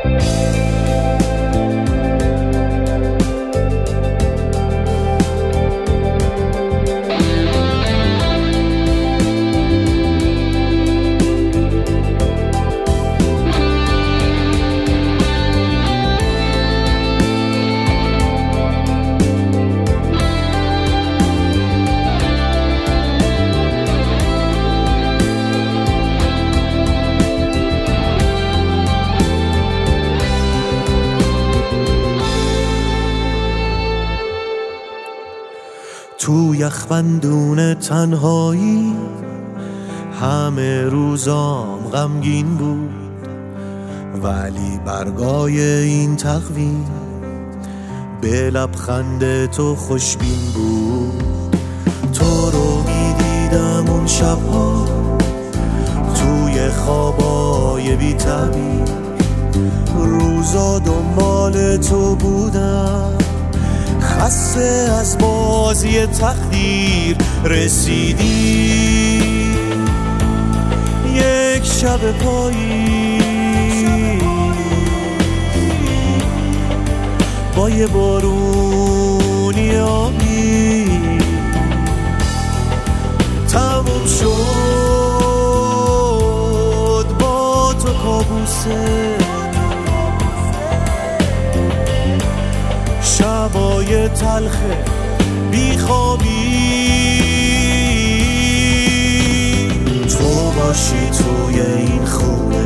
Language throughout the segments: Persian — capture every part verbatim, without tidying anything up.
تو یخبندون تنهایی همه روزام غمگین بود، ولی برگای این تقویم به لبخند تو خوشبین بود. تو رو میدیدم اون شبها توی خوابای بی تعبیر، روزا دنبال تو بودم خسته از بازی تقدیر. رسیدی یک شب پایی با یه بارونی آبی، تموم شد با تو کابوسه شبای تلخ بیخوابی. تو باشی توی این خونه،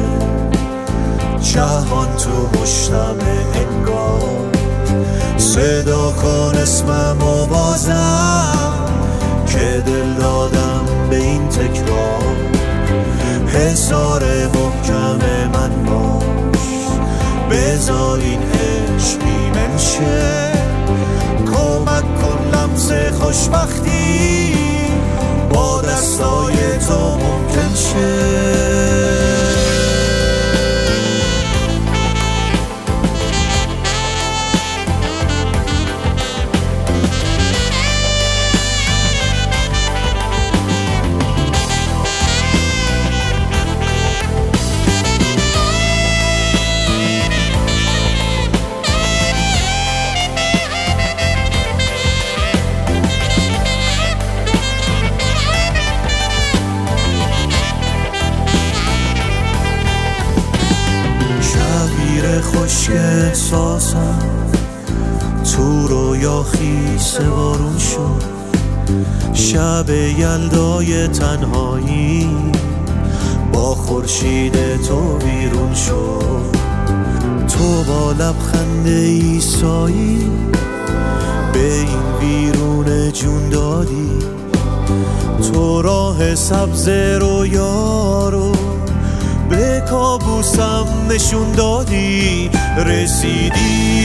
جهان تو مشتمه انگار، صدا کن اسمم و بازم که دل دادم به این تکرار. حصار محکم من باش، بذار این عشق ایمن شه، کمک کن لمس خوشبختی با دستای تو ممکن شه. خشک احساسم تو رویا خیس بارون شد، شب یلدای تنهایی با خورشید تو بیرون شد. تو با لبخند ایسایی به این بیرون جون دادی، تو راه سبز رویا رو به کابوسم نشون دادی. رسیدی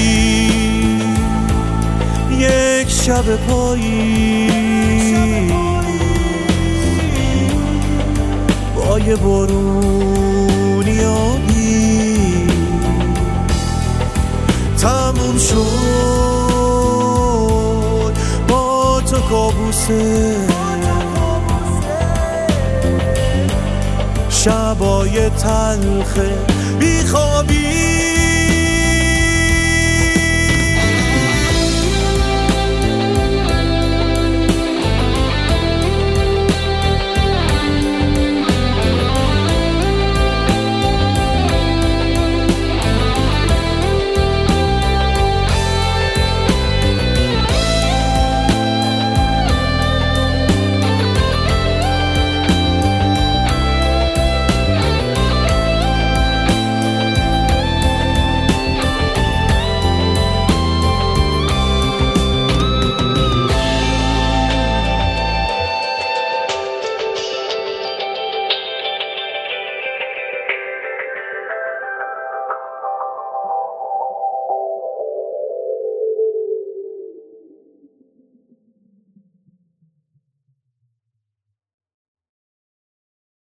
یک شب پایی با یه بارونی آبی، تموم شد با تو کابوسه شبای تلخ بیخوابی.